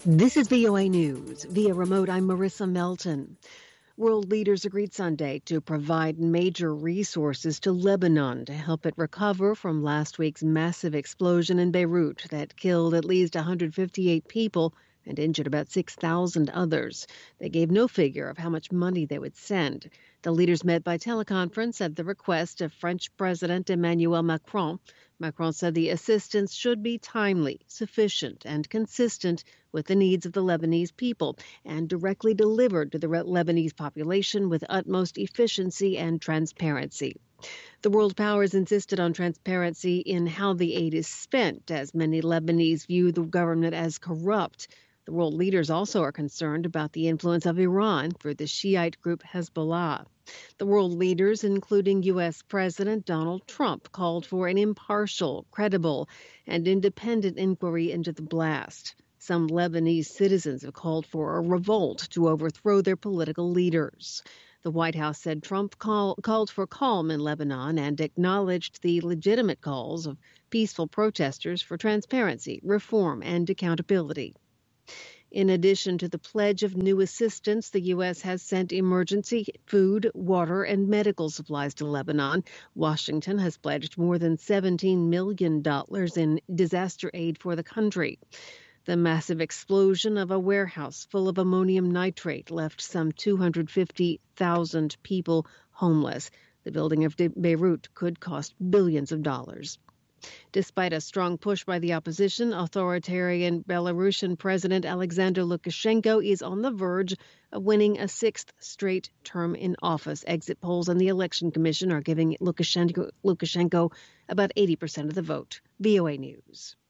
This is VOA News. Via remote, I'm Marissa Melton. World leaders agreed Sunday to provide major resources to Lebanon to help it recover from last week's massive explosion in Beirut that killed at least 158 people and injured about 6,000 others. They gave no figure of how much money they would send. The leaders met by teleconference at the request of French President Emmanuel Macron. Macron said the assistance should be timely, sufficient, and consistent with the needs of the Lebanese people and directly delivered to the Lebanese population with utmost efficiency and transparency. The world powers insisted on transparency in how the aid is spent, as many Lebanese view the government as corrupt. The world leaders also are concerned about the influence of Iran through the Shiite group Hezbollah. The world leaders, including U.S. President Donald Trump, called for an impartial, credible, and independent inquiry into the blast. Some Lebanese citizens have called for a revolt to overthrow their political leaders. The White House said Trump called for calm in Lebanon and acknowledged the legitimate calls of peaceful protesters for transparency, reform, and accountability. In addition to the pledge of new assistance, the U.S. has sent emergency food, water, and medical supplies to Lebanon. Washington has pledged more than $17 million in disaster aid for the country. The massive explosion of a warehouse full of ammonium nitrate left some 250,000 people homeless. The building of Beirut could cost billions of dollars. Despite a strong push by the opposition, authoritarian Belarusian President Alexander Lukashenko is on the verge of winning a sixth straight term in office. Exit polls and the Election Commission are giving Lukashenko about 80% of the vote. VOA News.